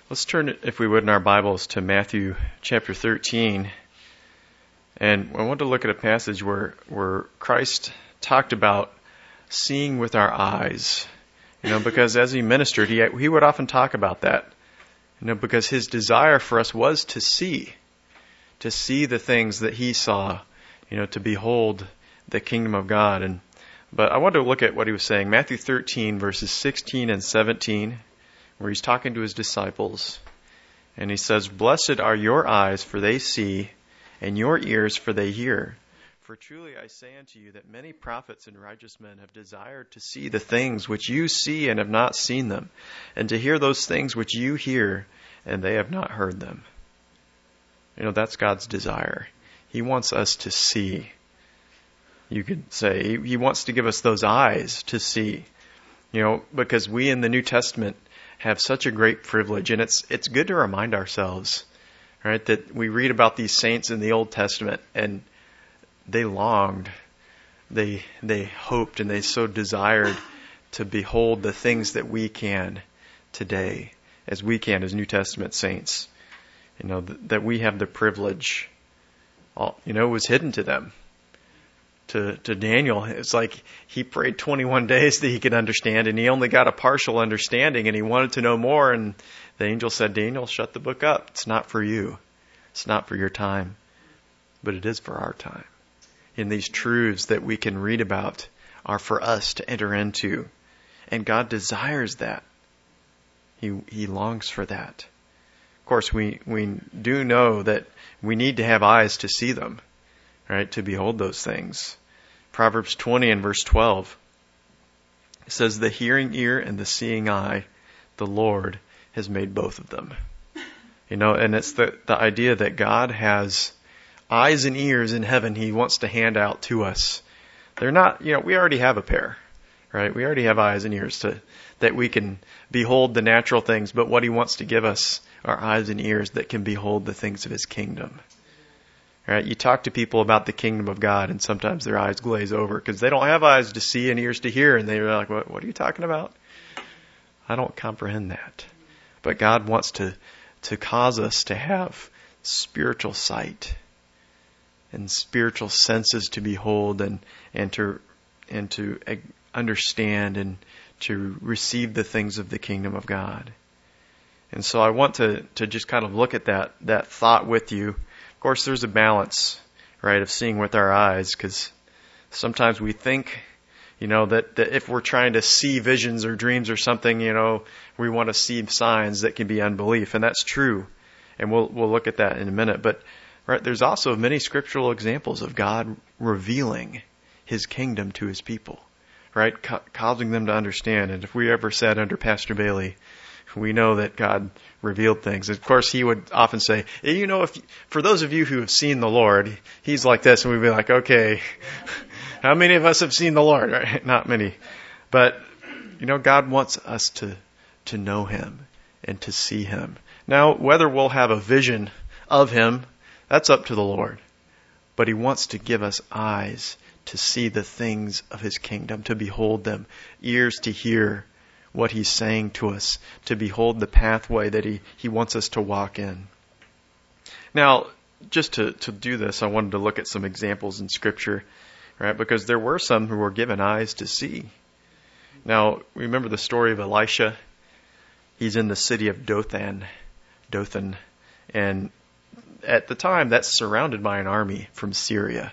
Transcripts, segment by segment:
Let's turn, if we would, in our Bibles to Matthew chapter 13. And I want to look at a passage where Christ talked about seeing with our eyes. Because as he ministered, he would often talk about that. Because his desire for us was to see the things that he saw, to behold the kingdom of God. But I want to look at what he was saying. Matthew 13, verses 16 and 17. Where he's talking to his disciples, and he says, "Blessed are your eyes, for they see, and your ears, for they hear. For truly I say unto you that many prophets and righteous men have desired to see the things which you see and have not seen them, and to hear those things which you hear, and they have not heard them." That's God's desire. He wants us to see. You could say he wants to give us those eyes to see, because we in the New Testament have such a great privilege, and it's good to remind ourselves, right, that we read about these saints in the Old Testament, and they longed, they hoped, and they so desired to behold the things that we can today, as we can as New Testament saints, that we have the privilege. It was hidden to them. To Daniel, it's like he prayed 21 days that he could understand, and he only got a partial understanding, and he wanted to know more, and the angel said, "Daniel, shut the book up. It's not for you. It's not for your time, but it is for our time." And these truths that we can read about are for us to enter into, and God desires that. He longs for that. Of course, we do know that we need to have eyes to see them, right, to behold those things. Proverbs 20 and verse 12, it says, "The hearing ear and the seeing eye, the Lord has made both of them." And it's the idea that God has eyes and ears in heaven He wants to hand out to us. They're not, we already have a pair, right? We already have eyes and ears that we can behold the natural things, but what He wants to give us are eyes and ears that can behold the things of His kingdom. Right? You talk to people about the kingdom of God, and sometimes their eyes glaze over because they don't have eyes to see and ears to hear, and they're like, what are you talking about? I don't comprehend that. But God wants to cause us to have spiritual sight and spiritual senses to behold and to understand and to receive the things of the kingdom of God. And so I want to just kind of look at that thought with you. Of course, there's a balance, right, of seeing with our eyes, because sometimes we think, that if we're trying to see visions or dreams or something, we want to see signs that can be unbelief, and that's true, and we'll look at that in a minute. But right, there's also many scriptural examples of God revealing His kingdom to His people, right, causing them to understand. And if we ever sat under Pastor Bailey, we know that God revealed things. Of course, he would often say, for those of you who have seen the Lord, He's like this. And we'd be like, okay, how many of us have seen the Lord? Right? Not many. But, God wants us to know Him and to see Him. Now, whether we'll have a vision of Him, that's up to the Lord. But He wants to give us eyes to see the things of His kingdom, to behold them, ears to hear what He's saying to us, to behold the pathway that He wants us to walk in. Now, just to do this, I wanted to look at some examples in Scripture, right? Because there were some who were given eyes to see. Now, remember the story of Elisha? He's in the city of Dothan, and at the time that's surrounded by an army from Samaria.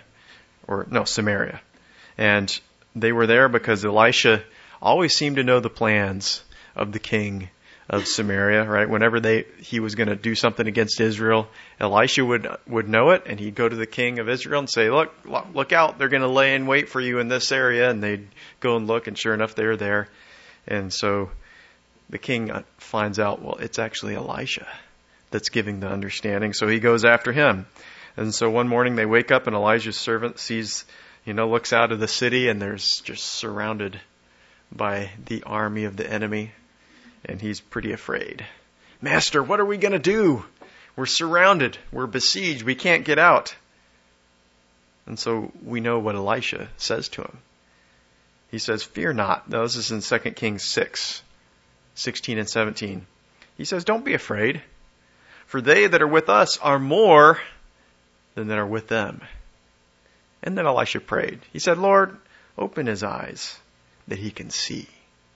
And they were there because Elisha always seemed to know the plans of the king of Samaria, right? Whenever he was going to do something against Israel, Elisha would know it, and he'd go to the king of Israel and say, look out, they're going to lay in wait for you in this area. And they'd go and look, and sure enough, they were there. And so the king finds out, well, it's actually Elisha that's giving the understanding. So he goes after him. And so one morning they wake up, and Elijah's servant sees, looks out of the city, and there's just surrounded by the army of the enemy, and he's pretty afraid. "Master, what are we going to do? We're surrounded. We're besieged. We can't get out." And so we know what Elisha says to him. He says, "Fear not." Now, this is in 2 Kings 6, 16 and 17. He says, don't be afraid, for they that are with us are more than that are with them. And then Elisha prayed. He said, Lord, open his eyes that he can see.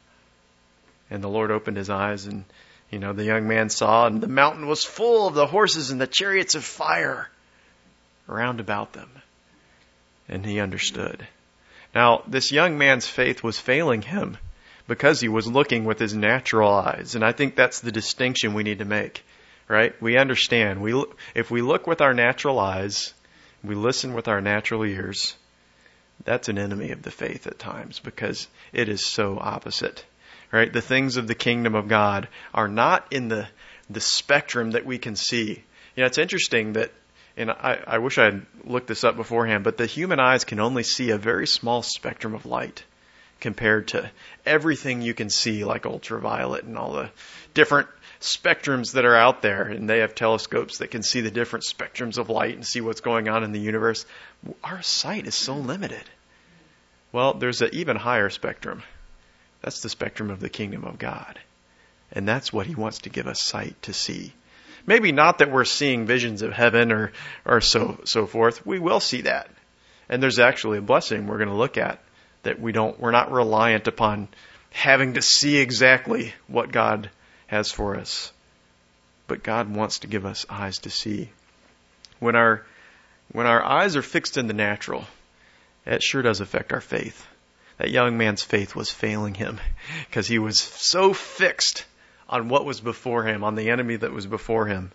And the Lord opened his eyes, and, the young man saw, and the mountain was full of the horses and the chariots of fire round about them. And he understood. Now, this young man's faith was failing him because he was looking with his natural eyes. And I think that's the distinction we need to make, right? We understand. If we look with our natural eyes, we listen with our natural ears, that's an enemy of the faith at times because it is so opposite, right? The things of the kingdom of God are not in the spectrum that we can see. It's interesting that, and I wish I had looked this up beforehand, but the human eyes can only see a very small spectrum of light compared to everything you can see, like ultraviolet and all the different spectrums that are out there. And they have telescopes that can see the different spectrums of light and see what's going on in the universe. Our sight is so limited. Well, there's an even higher spectrum. That's the spectrum of the kingdom of God. And that's what he wants to give us sight to see. Maybe not that we're seeing visions of heaven or so forth. We will see that. And there's actually a blessing we're going to look at that we're not reliant upon having to see exactly what God has for us. But God wants to give us eyes to see. When our eyes are fixed in the natural, it sure does affect our faith. That young man's faith was failing him because he was so fixed on what was before him, on the enemy that was before him.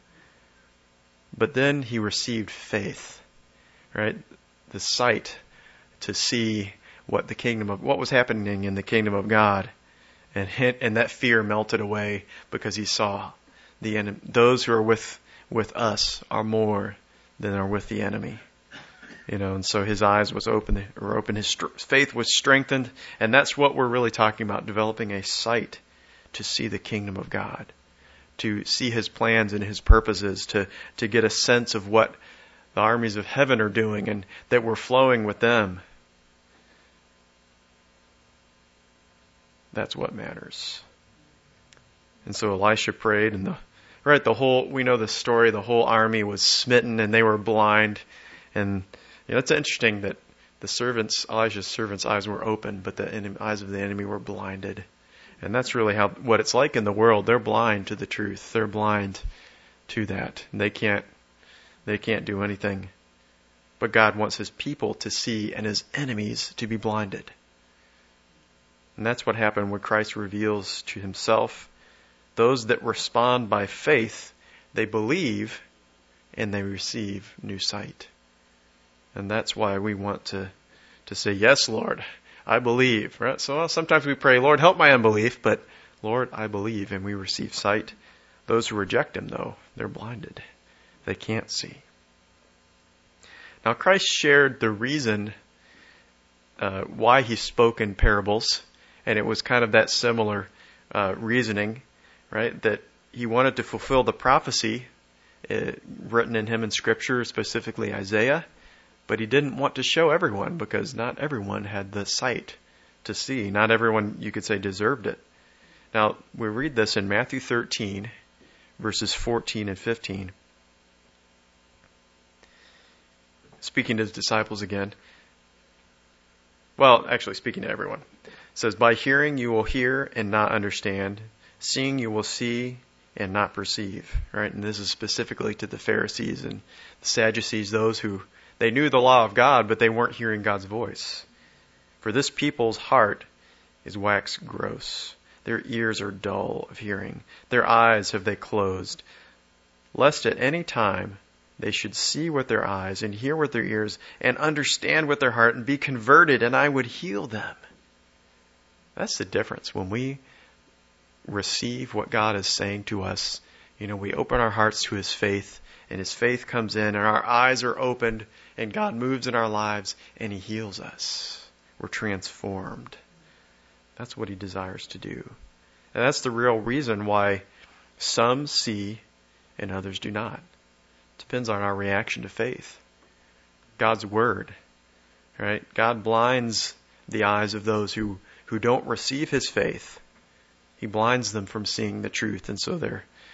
But then he received faith, right? The sight to see what was happening in the kingdom of God, and that fear melted away because he saw the enemy. Those who are with us are more than are with the enemy. And so his eyes were open, his faith was strengthened, and that's what we're really talking about, developing a sight to see the kingdom of God, to see his plans and his purposes, to get a sense of what the armies of heaven are doing and that we're flowing with them. That's what matters. And so Elisha prayed, and we know the story, the whole army was smitten and they were blind. And it's interesting that Elijah's servants' eyes were open, but the eyes of the enemy were blinded. And that's really what it's like in the world. They're blind to the truth. They're blind to that. They can't do anything. But God wants his people to see and his enemies to be blinded. And that's what happened when Christ reveals to himself. Those that respond by faith, they believe and they receive new sight. And that's why we want to say, yes, Lord, I believe. Right? So sometimes we pray, Lord, help my unbelief, but Lord, I believe, and we receive sight. Those who reject him, though, they're blinded. They can't see. Now, Christ shared the reason why he spoke in parables, and it was kind of that similar reasoning, right? That he wanted to fulfill the prophecy written in him in Scripture, specifically Isaiah, but he didn't want to show everyone because not everyone had the sight to see. Not everyone, you could say, deserved it. Now, we read this in Matthew 13, verses 14 and 15. Speaking to his disciples again. Well, actually speaking to everyone. It says, by hearing you will hear and not understand. Seeing you will see and not perceive. Right? And this is specifically to the Pharisees and the Sadducees, those who they knew the law of God, but they weren't hearing God's voice. For this people's heart is waxed gross. Their ears are dull of hearing. Their eyes have they closed. Lest at any time they should see with their eyes and hear with their ears and understand with their heart and be converted, and I would heal them. That's the difference. When we receive what God is saying to us, we open our hearts to his faith, and his faith comes in, and our eyes are opened, and God moves in our lives, and he heals us. We're transformed. That's what he desires to do. And that's the real reason why some see and others do not. It depends on our reaction to faith. God's word, right? God blinds the eyes of those who don't receive his faith. He blinds them from seeing the truth, and so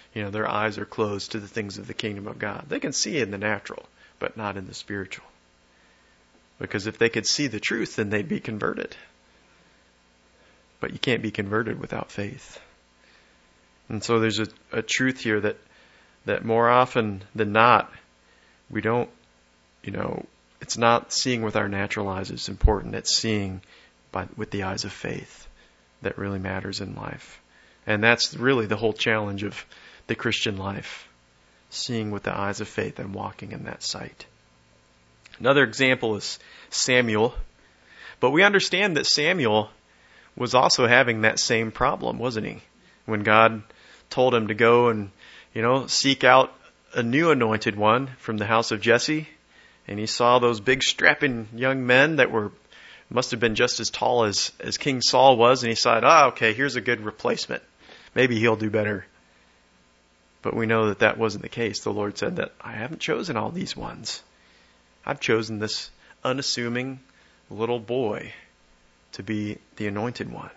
Their eyes are closed to the things of the kingdom of God. They can see in the natural, but not in the spiritual. Because if they could see the truth, then they'd be converted. But you can't be converted without faith. And so there's a truth here that more often than not, we don't, it's not seeing with our natural eyes is important. It's seeing with the eyes of faith that really matters in life. And that's really the whole challenge of the Christian life. Seeing with the eyes of faith and walking in that sight. Another example is Samuel. But we understand that Samuel was also having that same problem, wasn't he? When God told him to go and, seek out a new anointed one from the house of Jesse. And he saw those big strapping young men that must have been just as tall as King Saul was. And he said, okay, here's a good replacement. Maybe he'll do better. But we know that wasn't the case. The Lord said that I haven't chosen all these ones. I've chosen this unassuming little boy to be the anointed one.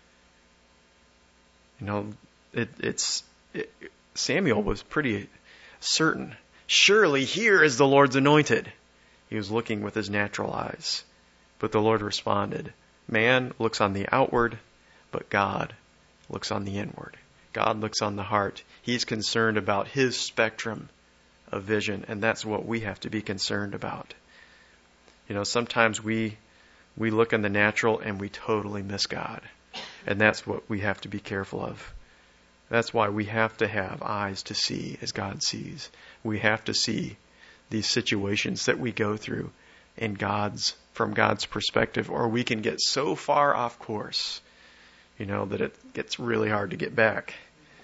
Samuel was pretty certain. Surely here is the Lord's anointed. He was looking with his natural eyes. But the Lord responded, man looks on the outward, but God looks on the inward. God looks on the heart. He's concerned about his spectrum of vision, and that's what we have to be concerned about. Sometimes we look in the natural and we totally miss God. And that's what we have to be careful of. That's why we have to have eyes to see as God sees. We have to see these situations that we go through from God's perspective, or we can get so far off course, that it gets really hard to get back.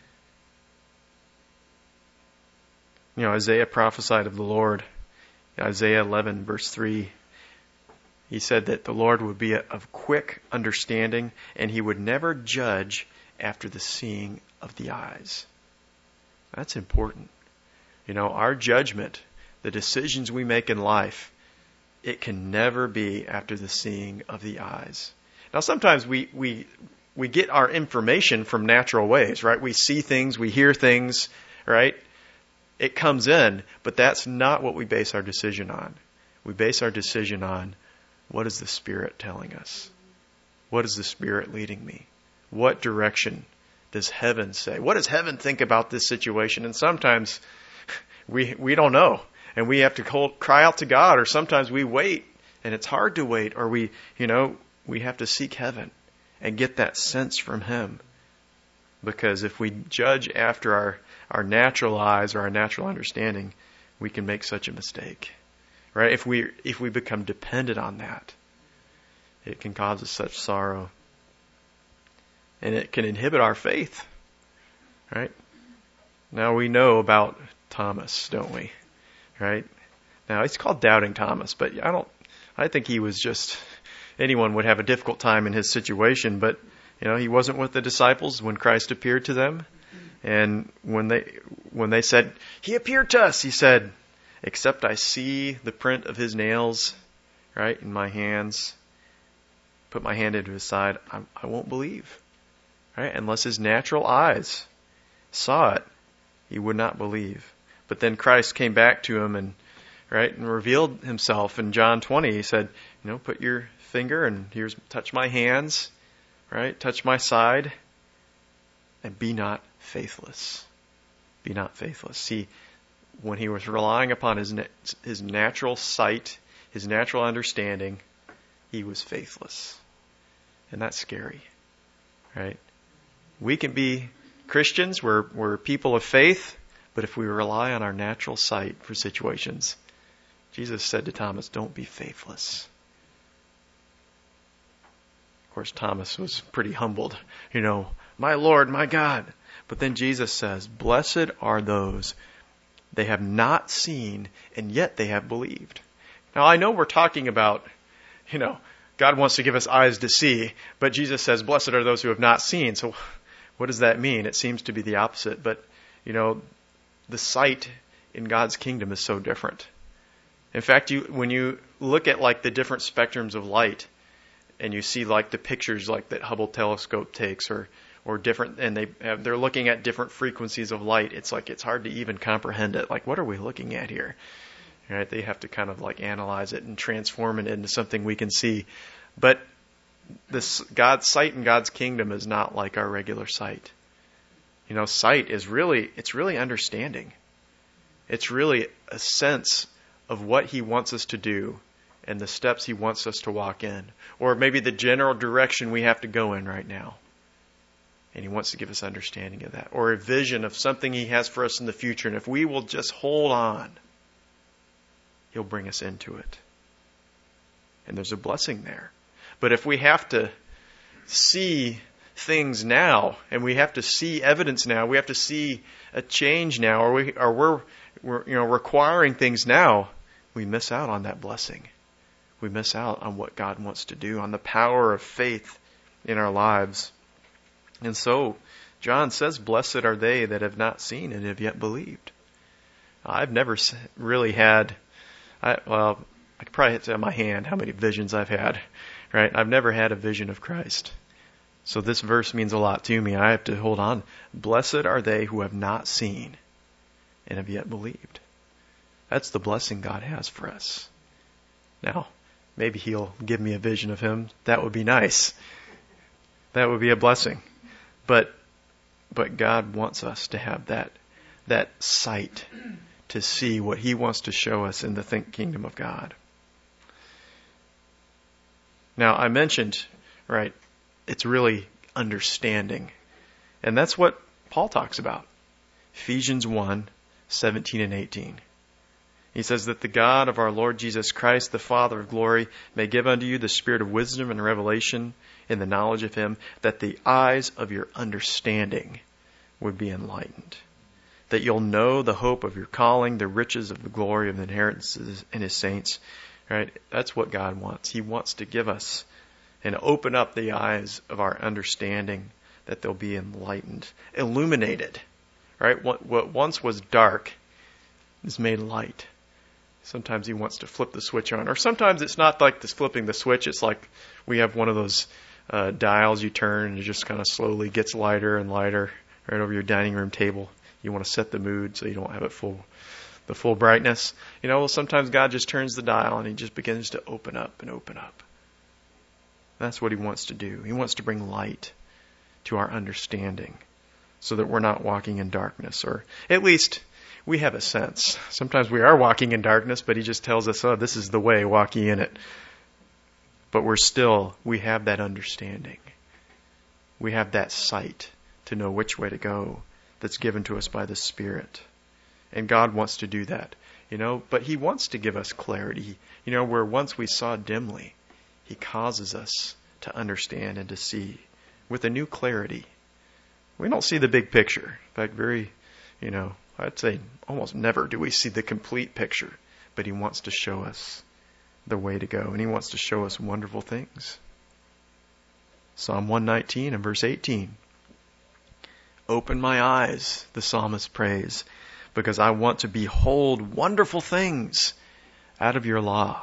Isaiah prophesied of the Lord. Isaiah 11 verse 3. He said that the Lord would be of quick understanding, and he would never judge after the seeing of the eyes. That's important. Our judgment, the decisions we make in life, it can never be after the seeing of the eyes. Now, sometimes we get our information from natural ways, right? We see things, we hear things, right? It comes in, but that's not what we base our decision on. We base our decision on, what is the Spirit telling us? What is the Spirit leading me? What direction does heaven say? What does heaven think about this situation? And sometimes we don't know. And we have to cry out to God, or sometimes we wait, and it's hard to wait, or we have to seek heaven and get that sense from Him. Because if we judge after our natural eyes or our natural understanding, we can make such a mistake. Right? If we become dependent on that, it can cause us such sorrow. And it can inhibit our faith. Right? Now we know about Thomas, don't we? Right? Now he's called Doubting Thomas, but I think he was just, anyone would have a difficult time in his situation, but he wasn't with the disciples when Christ appeared to them. And when they said, He appeared to us, he said, except I see the print of His nails, right, in my hands, put my hand into His side, I won't believe. Right? Unless his natural eyes saw it, he would not believe. But then Christ came back to him and revealed Himself. In John 20, He said, put your finger and touch my hands, right? Touch my side, and be not faithless. Be not faithless. See, when he was relying upon his natural sight, his natural understanding, he was faithless. And that's scary, right? We can be Christians, we're people of faith, but if we rely on our natural sight for situations, Jesus said to Thomas, don't be faithless. Of course, Thomas was pretty humbled. My Lord, my God. But then Jesus says, blessed are those they have not seen, and yet they have believed. Now, I know we're talking about, God wants to give us eyes to see, but Jesus says, blessed are those who have not seen. So what does that mean? It seems to be the opposite. But, the sight in God's kingdom is so different. In fact, when you look at the different spectrums of light, and you see the pictures that Hubble telescope takes, or or different, and they're looking at different frequencies of light. It's like it's hard to even comprehend it. Like, what are we looking at here? Right? They have to kind of like analyze it and transform it into something we can see. But this God's sight in God's kingdom is not like our regular sight. Sight is it's really understanding. It's really a sense of what He wants us to do and the steps He wants us to walk in, or maybe the general direction we have to go in right now. And He wants to give us understanding of that, or a vision of something He has for us in the future. And if we will just hold on, He'll bring us into it. And there's a blessing there. But if we have to see things now, and we have to see evidence now, we have to see a change now, or we're requiring things now, we miss out on that blessing. We miss out on what God wants to do, on the power of faith in our lives. And so, John says, "Blessed are they that have not seen and have yet believed." I've never really had, I could probably hit on my hand how many visions I've had, right? I've never had a vision of Christ. So this verse means a lot to me. I have to hold on. Blessed are they who have not seen and have yet believed. That's the blessing God has for us. Now, maybe He'll give me a vision of Him. That would be nice. That would be a blessing. But God wants us to have that sight to see what He wants to show us in the kingdom of God. Now, I mentioned, right, it's really understanding. And that's what Paul talks about. Ephesians 1:17 and 18. He says that the God of our Lord Jesus Christ, the Father of glory, may give unto you the spirit of wisdom and revelation in the knowledge of Him, that the eyes of your understanding would be enlightened, that you'll know the hope of your calling, the riches of the glory of the inheritance in His saints. Right? That's what God wants. He wants to give us and open up the eyes of our understanding, that they'll be enlightened, illuminated. Right? What once was dark is made light. Sometimes He wants to flip the switch on. Or sometimes it's not like this flipping the switch. It's like we have one of those dials you turn and it just kind of slowly gets lighter and lighter right over your dining room table. You want to set the mood so you don't have it the full brightness. Sometimes God just turns the dial and He just begins to open up and open up. That's what He wants to do. He wants to bring light to our understanding so that we're not walking in darkness, or at least we have a sense. Sometimes we are walking in darkness, but He just tells us, "Oh, this is the way, walk ye in it." But we have that understanding. We have that sight to know which way to go that's given to us by the Spirit. And God wants to do that, but He wants to give us clarity. Where once we saw dimly, He causes us to understand and to see with a new clarity. We don't see the big picture. In fact, I'd say almost never do we see the complete picture, but He wants to show us the way to go, and He wants to show us wonderful things. Psalm 119 and verse 18. Open my eyes, the psalmist prays, because I want to behold wonderful things out of your law.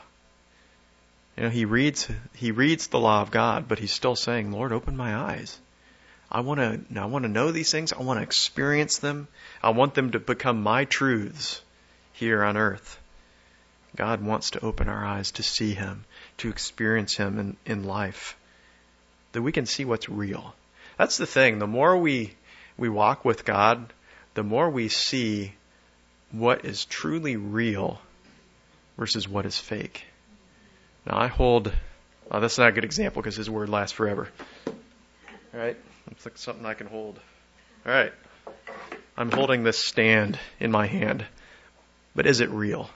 He reads the law of God, but he's still saying, "Lord, open my eyes. I want to know these things. I want to experience them. I want them to become my truths here on earth." God wants to open our eyes to see Him, to experience Him in life, that we can see what's real. That's the thing. The more we walk with God, the more we see what is truly real versus what is fake. Now that's not a good example because His word lasts forever. All right? It's like something I can hold. All right. I'm holding this stand in my hand, but is it real?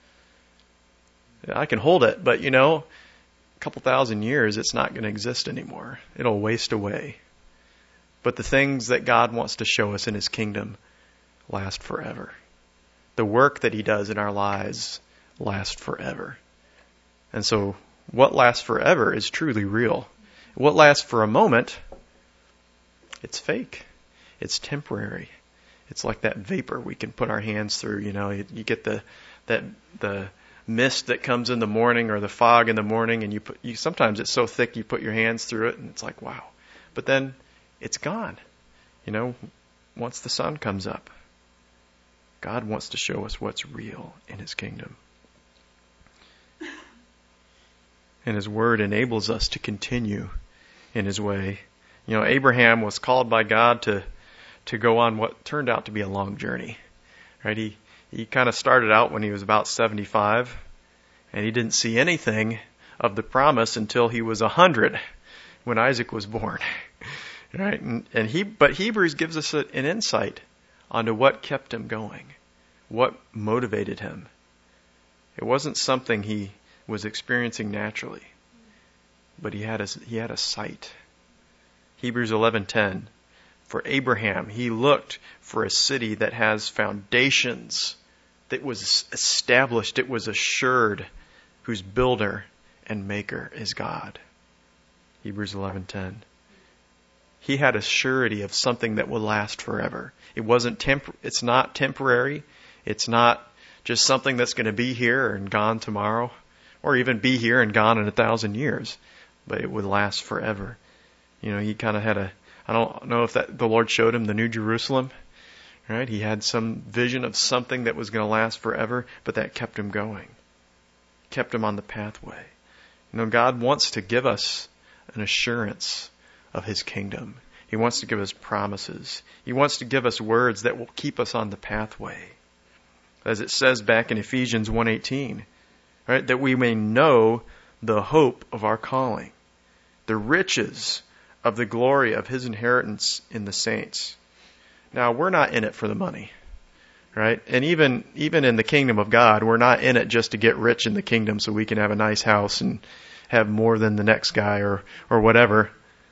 I can hold it, but a couple thousand years, it's not going to exist anymore. It'll waste away. But the things that God wants to show us in His kingdom last forever. The work that He does in our lives lasts forever. And so what lasts forever is truly real. What lasts for a moment, it's fake. It's temporary. It's like that vapor we can put our hands through. You get the mist that comes in the morning, or the fog in the morning, and sometimes it's so thick you put your hands through it and it's like, wow. But then it's gone. Once the sun comes up, God wants to show us what's real in His kingdom. And His Word enables us to continue in His way. Abraham was called by God to go on what turned out to be a long journey. Right? He kind of started out when he was about 75, and he didn't see anything of the promise until he was 100, when Isaac was born. Right? But Hebrews gives us an insight onto what kept him going, what motivated him. It wasn't something he was experiencing naturally, but he had a sight. Hebrews 11:10. For Abraham, he looked for a city that has foundations, that was established, it was assured, whose builder and maker is God. Hebrews 11:10. He had a surety of something that will last forever. It's not temporary. It's not just something that's going to be here and gone tomorrow, or even be here and gone in 1,000 years, but it would last forever. He kind of had I don't know if the Lord showed him the New Jerusalem, right? He had some vision of something that was going to last forever, but that kept him going, kept him on the pathway. God wants to give us an assurance of His kingdom. He wants to give us promises. He wants to give us words that will keep us on the pathway. As it says back in Ephesians 1:18, right? That we may know the hope of our calling, the riches of the glory of His inheritance in the saints. Now, we're not in it for the money, right? And even in the kingdom of God, we're not in it just to get rich in the kingdom so we can have a nice house and have more than the next guy or whatever.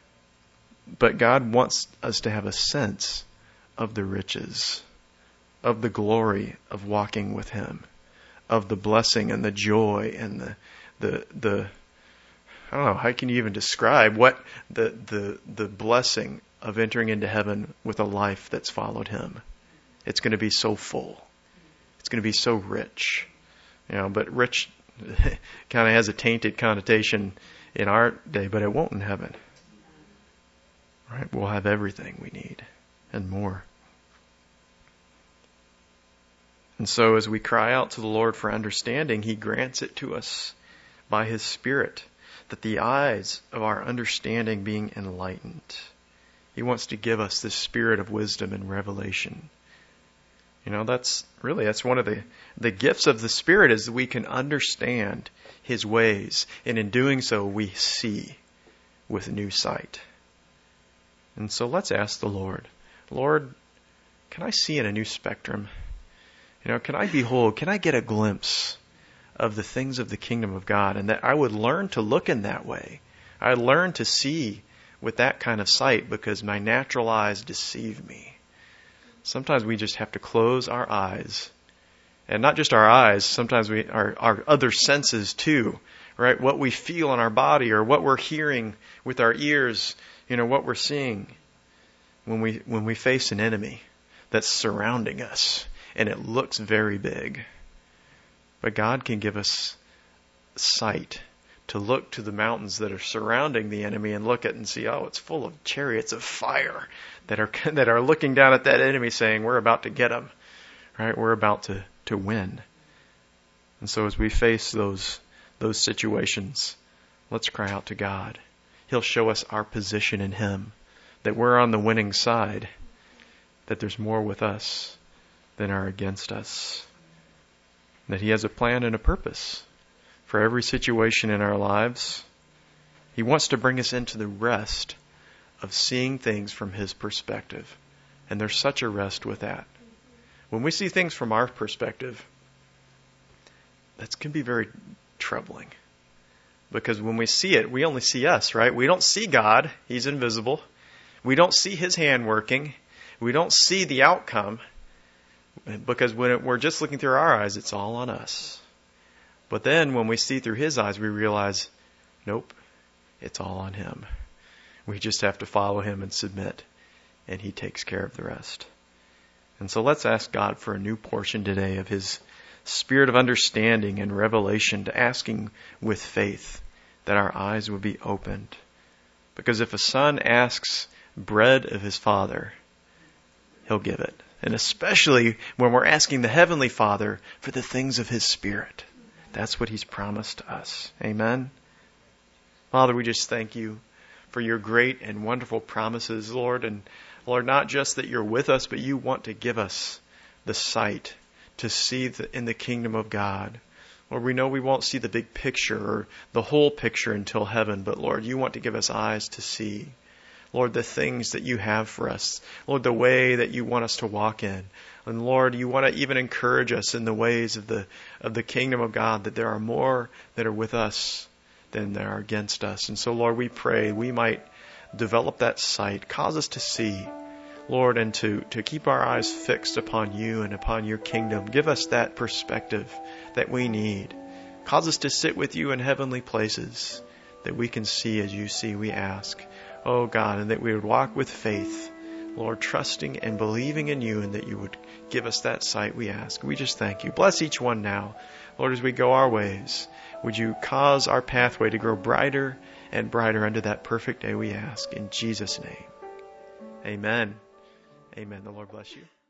But God wants us to have a sense of the riches, of the glory of walking with Him, of the blessing and the joy and the I don't know, how can you even describe what the blessing of entering into heaven with a life that's followed Him? It's going to be so full. It's going to be so rich. But rich kind of has a tainted connotation in our day, but it won't in heaven. Right? We'll have everything we need and more. And so as we cry out to the Lord for understanding, He grants it to us by His Spirit, that the eyes of our understanding being enlightened. He wants to give us this spirit of wisdom and revelation. That's one of the gifts of the Spirit, is that we can understand His ways. And in doing so, we see with new sight. And so let's ask the Lord, can I see in a new spectrum? Can I behold, can I get a glimpse of the things of the kingdom of God, and that I would learn to look in that way. I learn to see with that kind of sight, because my natural eyes deceive me. Sometimes we just have to close our eyes, and not just our eyes, sometimes our other senses too, right? What we feel in our body, or what we're hearing with our ears, what we're seeing when we face an enemy that's surrounding us and it looks very big. But God can give us sight to look to the mountains that are surrounding the enemy and look at and see, it's full of chariots of fire that are looking down at that enemy, saying, we're about to get him, right? We're about to win. And so as we face those situations, let's cry out to God. He'll show us our position in Him, that we're on the winning side, that there's more with us than are against us. That He has a plan and a purpose for every situation in our lives. He wants to bring us into the rest of seeing things from His perspective. And there's such a rest with that. When we see things from our perspective, that can be very troubling. Because when we see it, we only see us, right? We don't see God. He's invisible. We don't see His hand working. We don't see the outcome. Because when we're just looking through our eyes, it's all on us. But then when we see through His eyes, we realize, nope, it's all on Him. We just have to follow Him and submit, and He takes care of the rest. And so let's ask God for a new portion today of His spirit of understanding and revelation, to asking with faith that our eyes would be opened. Because if a son asks bread of his Father, he'll give it. And especially when we're asking the Heavenly Father for the things of his Spirit. That's what he's promised us. Amen. Father, we just thank you for your great and wonderful promises, Lord. And Lord, not just that you're with us, but you want to give us the sight to see in the kingdom of God. Lord, we know we won't see the big picture or the whole picture until heaven, but Lord, you want to give us eyes to see. Lord, the things that you have for us. Lord, the way that you want us to walk in. And Lord, you want to even encourage us in the ways of the kingdom of God, that there are more that are with us than there are against us. And so, Lord, we pray we might develop that sight, cause us to see, Lord, and to keep our eyes fixed upon you and upon your kingdom. Give us that perspective that we need. Cause us to sit with you in heavenly places, that we can see as you see, we ask. Oh God, and that we would walk with faith, Lord, trusting and believing in you, and that you would give us that sight, we ask. We just thank you. Bless each one now. Lord, as we go our ways, would you cause our pathway to grow brighter and brighter unto that perfect day, we ask. In Jesus' name, amen. Amen. The Lord bless you.